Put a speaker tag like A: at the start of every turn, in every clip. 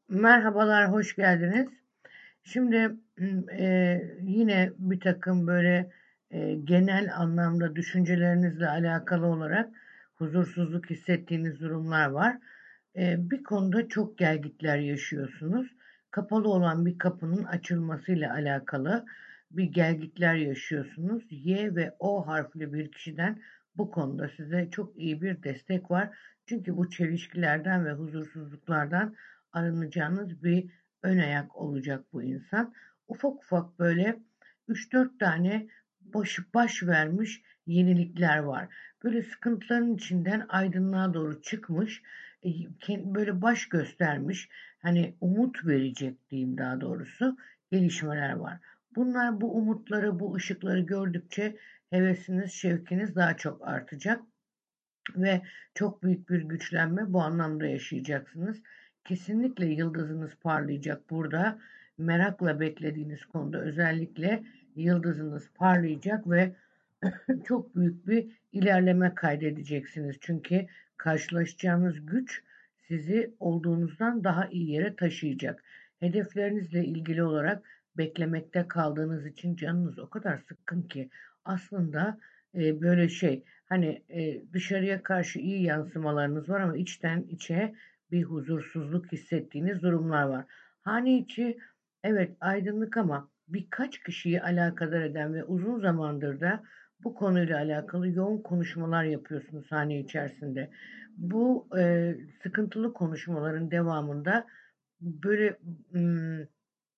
A: Merhabalar, hoş geldiniz. Şimdi yine bir takım böyle genel anlamda düşüncelerinizle alakalı olarak huzursuzluk hissettiğiniz durumlar var. Bir konuda çok gelgitler yaşıyorsunuz. Kapalı olan bir kapının açılmasıyla alakalı bir gelgitler yaşıyorsunuz. Y ve O harfli bir kişiden bu konuda size çok iyi bir destek var. Çünkü bu çelişkilerden ve huzursuzluklardan arınacağınız bir ön ayak olacak bu insan. Ufak ufak böyle 3-4 tane baş vermiş yenilikler var. Böyle sıkıntıların içinden aydınlığa doğru çıkmış, böyle baş göstermiş, hani umut verecek diyeyim daha doğrusu gelişmeler var. Bunlar bu umutları, bu ışıkları gördükçe hevesiniz, şevkiniz daha çok artacak ve çok büyük bir güçlenme bu anlamda yaşayacaksınız. Kesinlikle yıldızınız parlayacak burada. Merakla beklediğiniz konuda özellikle yıldızınız parlayacak ve çok büyük bir ilerleme kaydedeceksiniz. Çünkü karşılaşacağınız güç sizi olduğunuzdan daha iyi yere taşıyacak. Hedeflerinizle ilgili olarak beklemekte kaldığınız için canınız o kadar sıkkın ki aslında böyle hani dışarıya karşı iyi yansımalarınız var ama içten içe bir huzursuzluk hissettiğiniz durumlar var. Hane içi evet aydınlık ama birkaç kişiyi alakadar eden ve uzun zamandır da bu konuyla alakalı yoğun konuşmalar yapıyorsunuz hane içerisinde. Bu sıkıntılı konuşmaların devamında böyle ım,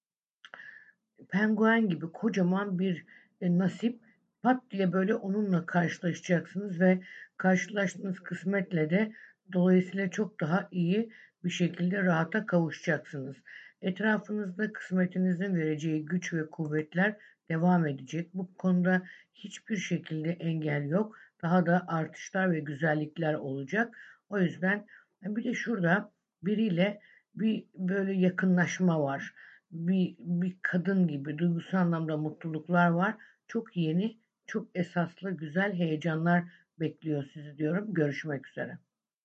A: penguen gibi kocaman bir nasip pat diye böyle onunla karşılaşacaksınız ve karşılaştığınız kısmetle de dolayısıyla çok daha iyi bir şekilde rahata kavuşacaksınız. Etrafınızda kısmetinizin vereceği güç ve kuvvetler devam edecek. Bu konuda hiçbir şekilde engel yok. Daha da artışlar ve güzellikler olacak. O yüzden bir de şurada biriyle bir böyle yakınlaşma var, bir kadın gibi duygusal anlamda mutluluklar var. Çok yeni, çok esaslı, güzel heyecanlar bekliyor sizi diyorum. Görüşmek üzere.